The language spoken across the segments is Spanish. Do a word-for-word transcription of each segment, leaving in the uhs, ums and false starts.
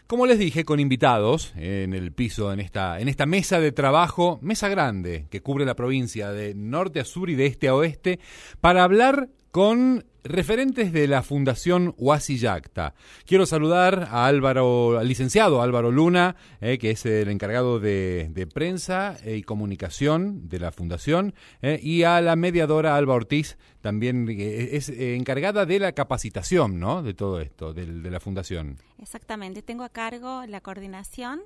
Como les dije, con invitados en el piso, en esta, en esta mesa de trabajo, mesa grande, que cubre la provincia de norte a sur y de este a oeste, para hablar con referentes de la Fundación Huasi Yacta. Quiero saludar a Álvaro, al licenciado Álvaro Luna, eh, que es el encargado de, de prensa y comunicación de la Fundación, eh, y a la mediadora Alba Ortiz, también eh, es eh, encargada de la capacitación, ¿no?, de todo esto, de, de la Fundación. Exactamente, tengo a cargo la coordinación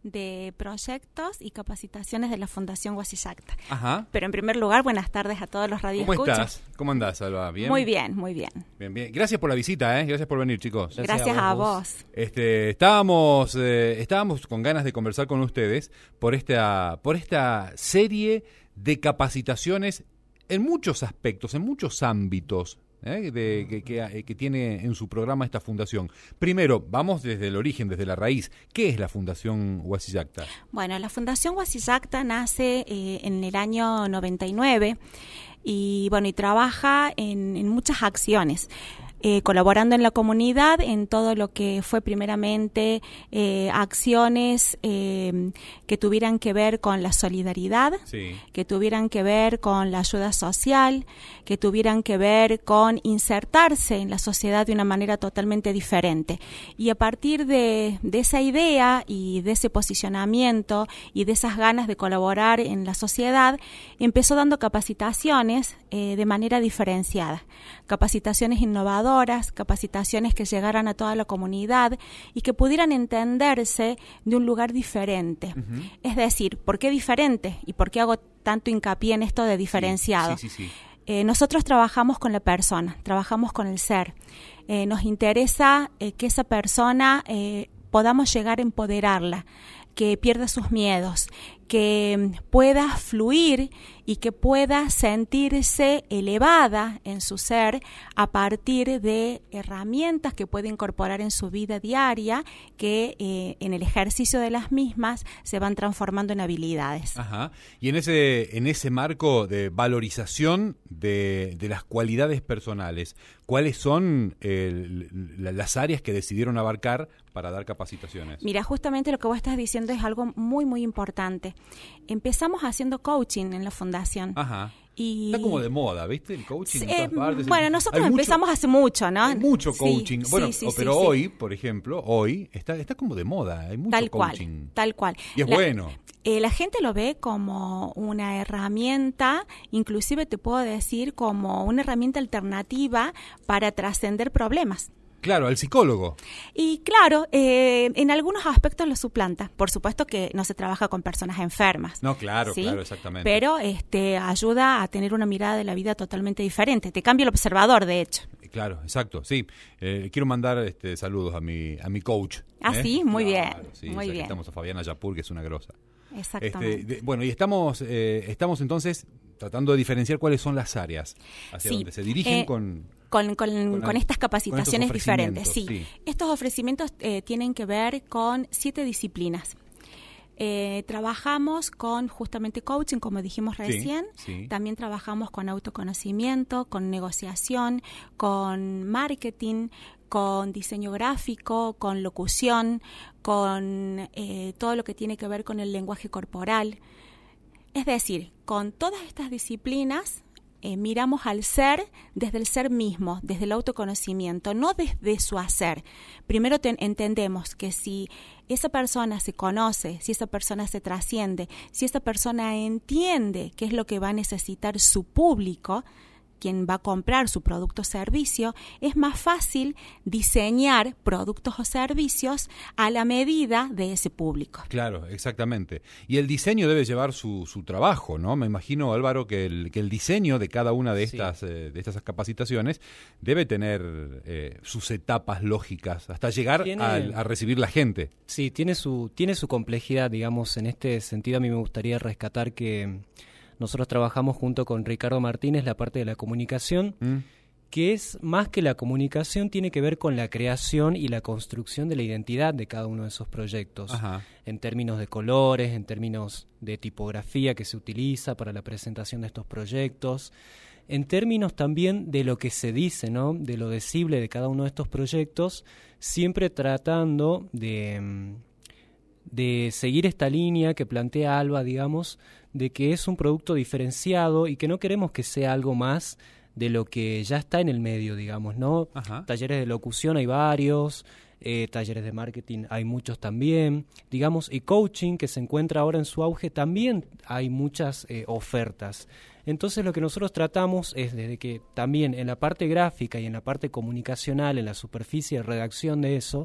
de proyectos y capacitaciones de la Fundación Huasi Yacta. Ajá. Pero en primer lugar, buenas tardes a todos los radioescuchas. ¿Cómo estás? ¿Cómo andás, Alba? ¿Bien? Muy bien, muy bien. Bien, bien. Gracias por la visita, ¿eh? Gracias por venir, chicos. Gracias, Gracias a, vos. a vos. Este, estábamos, eh, estábamos con ganas de conversar con ustedes por esta, por esta serie de capacitaciones en muchos aspectos, en muchos ámbitos. ¿Eh? De, que, que, que tiene en su programa esta fundación. Primero, vamos desde el origen, desde la raíz. ¿Qué es la Fundación Huasi Yacta? Bueno, la Fundación Huasi Yacta nace eh, en el año noventa y nueve y, bueno, y trabaja en, en muchas acciones. Eh, colaborando en la comunidad en todo lo que fue primeramente eh, acciones eh, que tuvieran que ver con la solidaridad, sí. que tuvieran que ver con la ayuda social, que tuvieran que ver con insertarse en la sociedad de una manera totalmente diferente. Y a partir de, de esa idea y de ese posicionamiento y de esas ganas de colaborar en la sociedad, empezó dando capacitaciones eh, de manera diferenciada, capacitaciones innovadoras, capacitaciones que llegaran a toda la comunidad y que pudieran entenderse de un lugar diferente. Uh-huh. Es decir, ¿por qué diferente? ¿Y por qué hago tanto hincapié en esto de diferenciado? Sí, sí, sí, sí. Eh, nosotros trabajamos con la persona, trabajamos con el ser. Eh, nos interesa eh, que esa persona eh, podamos llegar a empoderarla, que pierda sus miedos, que pueda fluir y que pueda sentirse elevada en su ser a partir de herramientas que puede incorporar en su vida diaria, que eh, en el ejercicio de las mismas se van transformando en habilidades. Ajá. Y en ese, en ese marco de valorización de, de las cualidades personales, ¿cuáles son eh, las áreas que decidieron abarcar para dar capacitaciones? Mira, justamente lo que vos estás diciendo es algo muy, muy importante. Empezamos haciendo coaching en la fundación. Ajá. Y está como de moda, ¿viste? El coaching sí, en todas partes. Bueno, nosotros hay empezamos mucho, hace mucho, ¿no? Hay mucho coaching. Sí, bueno, sí, sí, pero sí, hoy, sí. por ejemplo, hoy está está como de moda. Hay mucho tal coaching. Cual, tal cual. Y es la, bueno. Eh, la gente lo ve como una herramienta, inclusive te puedo decir como una herramienta alternativa para trascender problemas. Claro, al psicólogo. Y claro, eh, en algunos aspectos lo suplanta. Por supuesto que no se trabaja con personas enfermas. No, claro, ¿sí? claro, exactamente. Pero este ayuda a tener una mirada de la vida totalmente diferente. Te cambia el observador, de hecho. Claro, exacto, sí. Eh, quiero mandar este, saludos a mi a mi coach. Ah, ¿eh? sí, muy claro, bien, sí, muy bien. Estamos a Fabiana Yapur, que es una grosa. Exactamente. Este, de, bueno, y estamos eh, estamos entonces tratando de diferenciar cuáles son las áreas hacia sí. donde se dirigen eh, con... Con, con, con, con estas capacitaciones con diferentes, sí. sí. Estos ofrecimientos eh, tienen que ver con siete disciplinas. Eh, trabajamos con justamente coaching, como dijimos recién. Sí, sí. También trabajamos con autoconocimiento, con negociación, con marketing, con diseño gráfico, con locución, con eh, todo lo que tiene que ver con el lenguaje corporal. Es decir, con todas estas disciplinas Eh, miramos al ser desde el ser mismo, desde el autoconocimiento, no desde su hacer. Primero te, entendemos que si esa persona se conoce, si esa persona se trasciende, si esa persona entiende qué es lo que va a necesitar su público, quien va a comprar su producto o servicio, es más fácil diseñar productos o servicios a la medida de ese público. Claro, exactamente. Y el diseño debe llevar su, su trabajo, ¿no? Me imagino, Álvaro, que el, que el diseño de cada una de estas, sí. eh, de estas capacitaciones debe tener eh, sus etapas lógicas hasta llegar tiene, a, a recibir la gente. Sí, tiene su, tiene su complejidad, digamos. En este sentido, a mí me gustaría rescatar que nosotros trabajamos junto con Ricardo Martínez la parte de la comunicación, mm. que es más que la comunicación, tiene que ver con la creación y la construcción de la identidad de cada uno de esos proyectos. Ajá. En términos de colores, en términos de tipografía que se utiliza para la presentación de estos proyectos, en términos también de lo que se dice, ¿no? De lo decible de cada uno de estos proyectos, siempre tratando de, de seguir esta línea que plantea Alba, digamos, de que es un producto diferenciado y que no queremos que sea algo más de lo que ya está en el medio, digamos, ¿no? Ajá. Talleres de locución hay varios, eh, talleres de marketing hay muchos también, digamos, y coaching, que se encuentra ahora en su auge, también hay muchas eh, ofertas. Entonces lo que nosotros tratamos es desde que también en la parte gráfica y en la parte comunicacional, en la superficie de redacción de eso,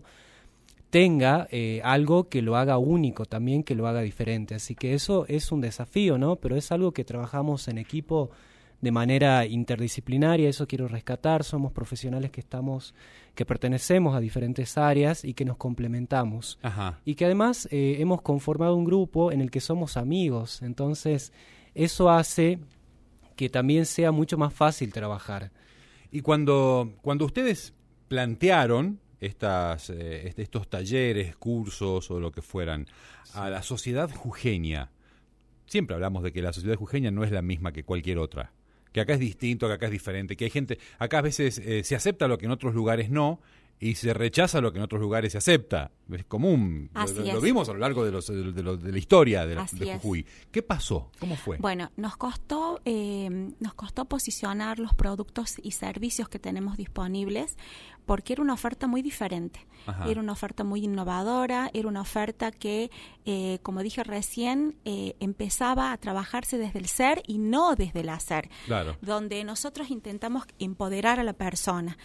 tenga eh, algo que lo haga único también, que lo haga diferente. Así que eso es un desafío, ¿no? Pero es algo que trabajamos en equipo de manera interdisciplinaria, eso quiero rescatar, somos profesionales que estamos, que pertenecemos a diferentes áreas y que nos complementamos. Ajá. Y que además eh, hemos conformado un grupo en el que somos amigos, entonces eso hace que también sea mucho más fácil trabajar. Y cuando, cuando ustedes plantearon estas, eh, estos talleres, cursos o lo que fueran, sí, a la sociedad jujeña, siempre hablamos de que la sociedad jujeña no es la misma que cualquier otra, que acá es distinto, que acá es diferente, que hay gente, acá a veces eh, se acepta lo que en otros lugares no, y se rechaza lo que en otros lugares se acepta. Es común. Lo, lo vimos a lo largo de, los, de, de, de la historia de, la, de Jujuy. ¿Qué pasó? ¿Cómo fue? Bueno, nos costó, eh, nos costó posicionar los productos y servicios que tenemos disponibles porque era una oferta muy diferente. Ajá. Era una oferta muy innovadora, era una oferta que, eh, como dije recién, eh, empezaba a trabajarse desde el ser y no desde el hacer. Claro. Donde nosotros intentamos empoderar a la persona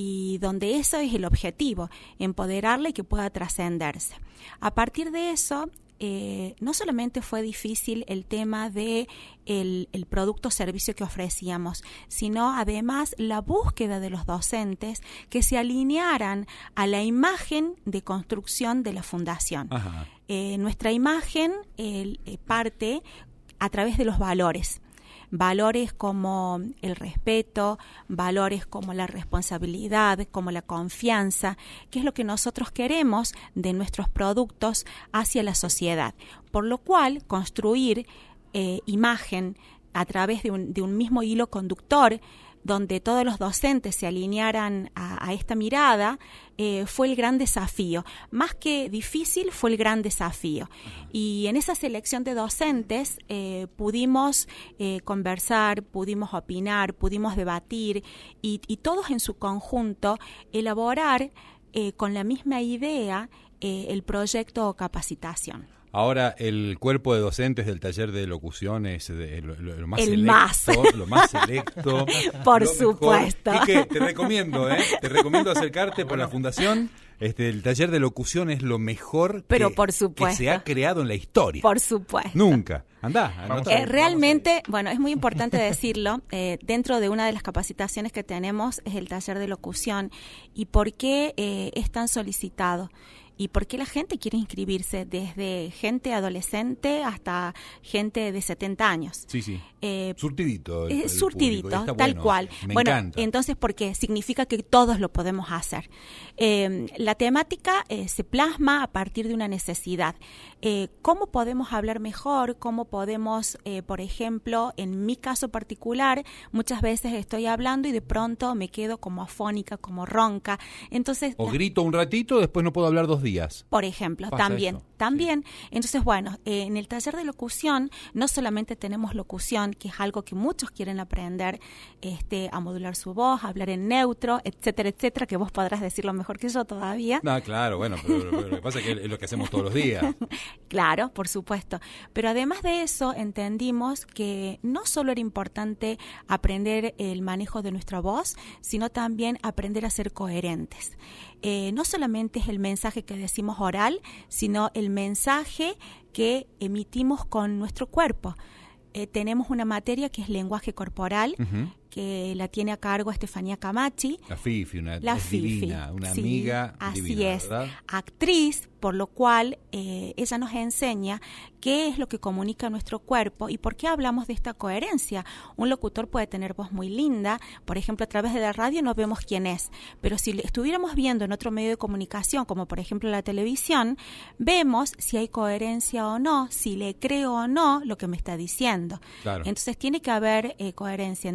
y donde eso es el objetivo, empoderarla y que pueda trascenderse. A partir de eso, eh, no solamente fue difícil el tema de el, el producto o servicio que ofrecíamos, sino además la búsqueda de los docentes que se alinearan a la imagen de construcción de la fundación. Eh, nuestra imagen eh, parte a través de los valores. Valores como el respeto, valores como la responsabilidad, como la confianza, que es lo que nosotros queremos de nuestros productos hacia la sociedad. Por lo cual, construir eh, imagen a través de un, de un mismo hilo conductor, donde todos los docentes se alinearan a, a esta mirada, eh, fue el gran desafío. Más que difícil, fue el gran desafío. Y en esa selección de docentes eh, pudimos eh, conversar, pudimos opinar, pudimos debatir y, y todos en su conjunto elaborar eh, con la misma idea eh, el proyecto o capacitación. Ahora, el cuerpo de docentes del taller de locución es de, lo, lo, lo más el selecto, más. lo más selecto. Por lo supuesto. Y que te recomiendo, ¿eh? Te recomiendo acercarte por la fundación. Este, el taller de locución es lo mejor Pero que, por supuesto. que se ha creado en la historia. Por supuesto. Nunca. Andá. Eh, realmente, bueno, es muy importante decirlo, eh, dentro de una de las capacitaciones que tenemos es el taller de locución. ¿Y por qué eh, es tan solicitado? ¿Y por qué la gente quiere inscribirse? Desde gente adolescente hasta gente de setenta años. Sí, sí. Eh, surtidito. El, el surtidito, tal bueno, cual. Me bueno, encanta. Entonces, ¿por qué? Significa que todos lo podemos hacer. Eh, la temática eh, se plasma a partir de una necesidad. Eh, ¿Cómo podemos hablar mejor? ¿Cómo podemos, eh, por ejemplo, en mi caso particular, muchas veces estoy hablando y de pronto me quedo como afónica, como ronca. Entonces, o grito un ratito, después no puedo hablar dos días. Por ejemplo, Pasa también, eso. también. Sí. Entonces, bueno, eh, en el taller de locución no solamente tenemos locución, que es algo que muchos quieren aprender, este, a modular su voz, a hablar en neutro, etcétera, etcétera, que vos podrás decirlo mejor que yo todavía. No, claro, bueno, pero, pero, pero lo que pasa es que es lo que hacemos todos los días. Claro, por supuesto. Pero además de eso, entendimos que no solo era importante aprender el manejo de nuestra voz, sino también aprender a ser coherentes. Eh, no solamente es el mensaje que decimos oral, sino el mensaje que emitimos con nuestro cuerpo. Eh, tenemos una materia que es lenguaje corporal, uh-huh. que la tiene a cargo Estefanía Camachi. La Fifi, una la es Fifi, divina, una sí, amiga así divina, es, ¿verdad? Actriz, por lo cual eh, ella nos enseña qué es lo que comunica nuestro cuerpo y por qué hablamos de esta coherencia. Un locutor puede tener voz muy linda, por ejemplo, a través de la radio no vemos quién es, pero si le estuviéramos viendo en otro medio de comunicación, como por ejemplo la televisión, vemos si hay coherencia o no, si le creo o no lo que me está diciendo. Claro. Entonces tiene que haber eh, coherencia entre lo que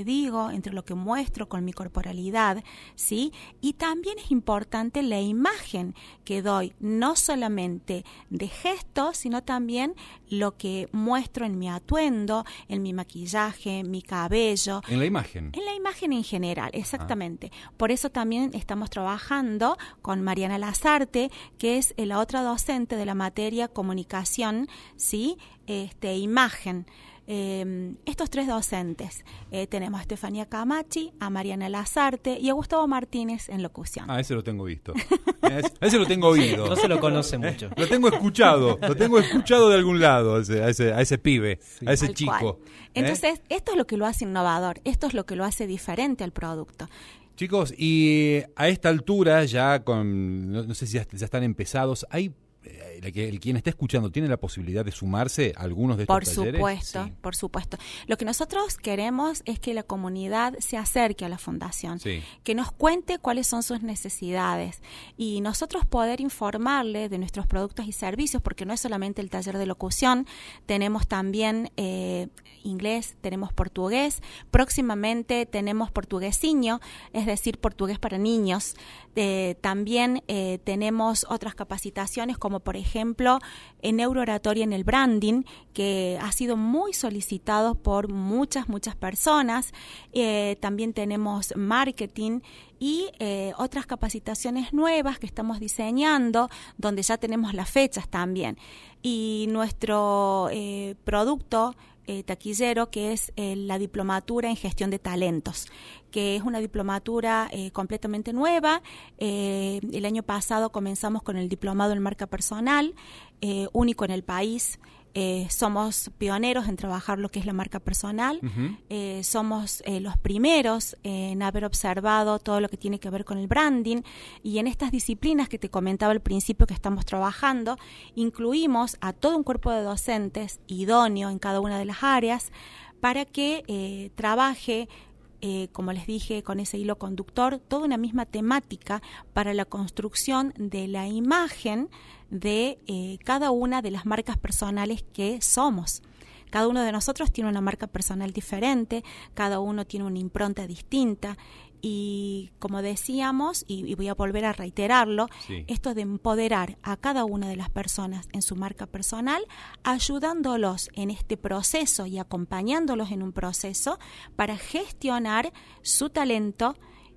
que digo, entre lo que muestro con mi corporalidad, ¿sí? Y también es importante la imagen que doy, no solamente de gestos, sino también lo que muestro en mi atuendo, en mi maquillaje, mi cabello. En la imagen. En la imagen en general, exactamente. Ah. Por eso también estamos trabajando con Mariana Lazarte, que es la otra docente de la materia comunicación, ¿sí? Este, imagen. Eh, estos tres docentes, eh, tenemos a Estefanía Camachi, a Mariana Lazarte y a Gustavo Martínez en locución. Ah, ese lo tengo visto. A ese lo tengo oído. No se lo conoce mucho. Lo tengo escuchado, lo tengo escuchado de algún lado, a ese, a ese, a ese pibe, sí. a ese Tal chico. Cual. Entonces, ¿eh? esto es lo que lo hace innovador, esto es lo que lo hace diferente al producto. Chicos, y a esta altura ya con, no, no sé si ya, ya están empezados, ¿hay El, el quien está escuchando tiene la posibilidad de sumarse a algunos de estos por talleres? Supuesto, sí. Por supuesto. Lo que nosotros queremos es que la comunidad se acerque a la fundación, sí. que nos cuente cuáles son sus necesidades y nosotros poder informarle de nuestros productos y servicios, porque no es solamente el taller de locución, tenemos también eh, inglés, tenemos portugués, próximamente tenemos portuguesiño, es decir, portugués para niños. Eh, también eh, tenemos otras capacitaciones como por ejemplo en neurooratoria en el branding, que ha sido muy solicitado por muchas, muchas personas. Eh, también tenemos marketing y eh, otras capacitaciones nuevas que estamos diseñando, donde ya tenemos las fechas también. Y nuestro eh, producto Eh, taquillero, que es eh, la diplomatura en gestión de talentos, que es una diplomatura eh, completamente nueva. Eh, el año pasado comenzamos con el diplomado en marca personal, eh, único en el país. Eh, somos pioneros en trabajar lo que es la marca personal. Uh-huh. Eh, somos eh, los primeros en haber observado todo lo que tiene que ver con el branding, y en estas disciplinas que te comentaba al principio que estamos trabajando, incluimos a todo un cuerpo de docentes idóneo en cada una de las áreas para que eh, trabaje Eh, como les dije, con ese hilo conductor, toda una misma temática para la construcción de la imagen de eh, cada una de las marcas personales que somos. Cada uno de nosotros tiene una marca personal diferente, cada uno tiene una impronta distinta. Y como decíamos, y, y voy a volver a reiterarlo, sí. esto de empoderar a cada una de las personas en su marca personal, ayudándolos en este proceso y acompañándolos en un proceso para gestionar su talento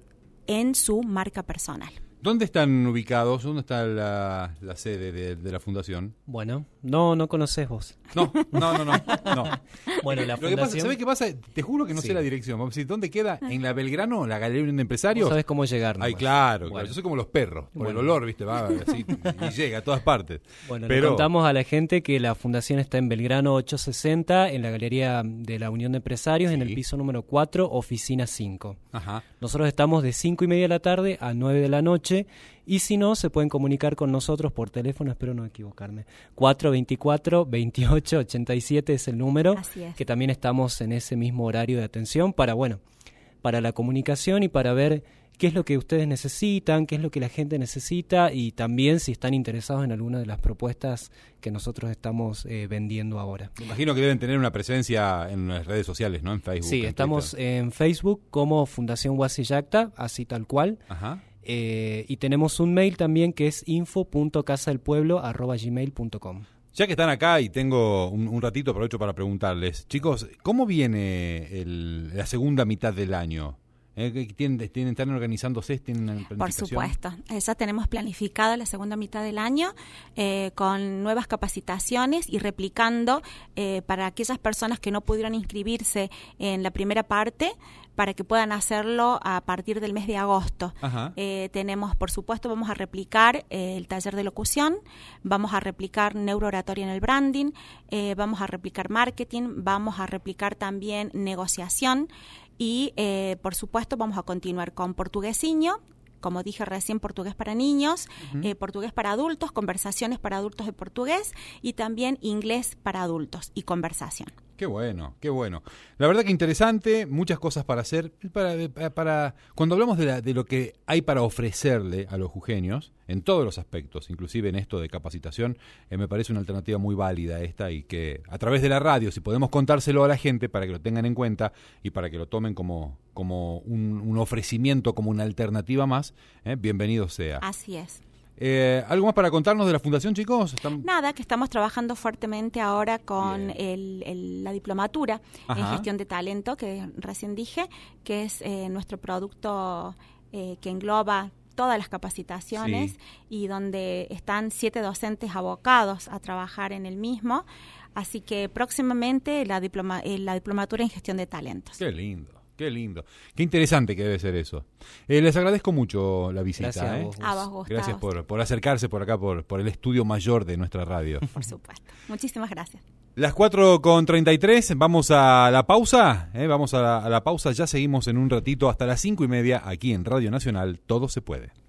en su marca personal. ¿Dónde están ubicados? ¿Dónde está la, la sede de, de la fundación? Bueno, no, no conocés vos. No, no, no, no. no. Bueno, la Lo fundación... que pasa, ¿sabés qué pasa? Te juro que no sí. sé la dirección. Vamos a decir, ¿dónde queda? ¿En la Belgrano? ¿La Galería de Empresarios? No sabés cómo llegar. Ay, claro, bueno. claro. Yo soy como los perros. Por bueno. el olor, ¿viste? Va así y llega a todas partes. Bueno, Pero... le contamos a la gente que la fundación está en Belgrano ochocientos sesenta, en la Galería de la Unión de Empresarios, sí. en el piso número cuatro, oficina cinco. Ajá. Nosotros estamos de cinco y media de la tarde a nueve de la noche. Y si no, se pueden comunicar con nosotros por teléfono, espero no equivocarme. cuatro veinticuatro, veintiocho ochenta y siete es el número. Así es. Que también estamos en ese mismo horario de atención para, bueno, para la comunicación y para ver qué es lo que ustedes necesitan, qué es lo que la gente necesita y también si están interesados en alguna de las propuestas que nosotros estamos eh, vendiendo ahora. Me imagino que deben tener una presencia en las redes sociales, ¿no? En Facebook. Sí, en estamos Twitter. En Facebook como Fundación Huasi-Yacta, así tal cual. Ajá. Eh, y tenemos un mail también que es info punto casa del pueblo arroba gmail punto com. Ya que están acá y tengo un, un ratito, aprovecho para preguntarles, chicos, ¿cómo viene el, la segunda mitad del año? ¿Eh? ¿Tienen, tienen, ¿Están organizándose? ¿Tienen planificación? Por supuesto. Eh, ya tenemos planificada la segunda mitad del año eh, con nuevas capacitaciones y replicando eh, para aquellas personas que no pudieron inscribirse en la primera parte, para que puedan hacerlo a partir del mes de agosto. Eh, tenemos, por supuesto, vamos a replicar eh, el taller de locución, vamos a replicar neurooratoria en el branding, eh, vamos a replicar marketing, vamos a replicar también negociación y, eh, por supuesto, vamos a continuar con portuguesiño, como dije recién, portugués para niños, uh-huh. eh, portugués para adultos, conversaciones para adultos de portugués y también inglés para adultos y conversación. Qué bueno, qué bueno. La verdad que interesante, muchas cosas para hacer. Para, para cuando hablamos de, la, de lo que hay para ofrecerle a los jujeños, en todos los aspectos, inclusive en esto de capacitación, eh, me parece una alternativa muy válida esta y que a través de la radio, si podemos contárselo a la gente para que lo tengan en cuenta y para que lo tomen como, como un, un ofrecimiento, como una alternativa más, eh, bienvenido sea. Así es. Eh, ¿Algo más para contarnos de la Fundación, chicos? ¿Están... Nada, que estamos trabajando fuertemente ahora con el, el, la diplomatura Ajá. en gestión de talento, que recién dije, que es eh, nuestro producto eh, que engloba todas las capacitaciones sí. y donde están siete docentes abocados a trabajar en el mismo. Así que próximamente la, diploma, eh, la diplomatura en gestión de talentos. Qué lindo. Qué lindo. Qué interesante que debe ser eso. Eh, les agradezco mucho la visita. Gracias a ¿eh? vos. A vos, Gustavo. Gracias por, por acercarse por acá, por, por el estudio mayor de nuestra radio. Por supuesto. Muchísimas gracias. Las cuatro con treinta y tres, vamos a la pausa. ¿eh? Vamos a la, a la pausa, ya seguimos en un ratito hasta las cinco y media aquí en Radio Nacional. Todo se puede.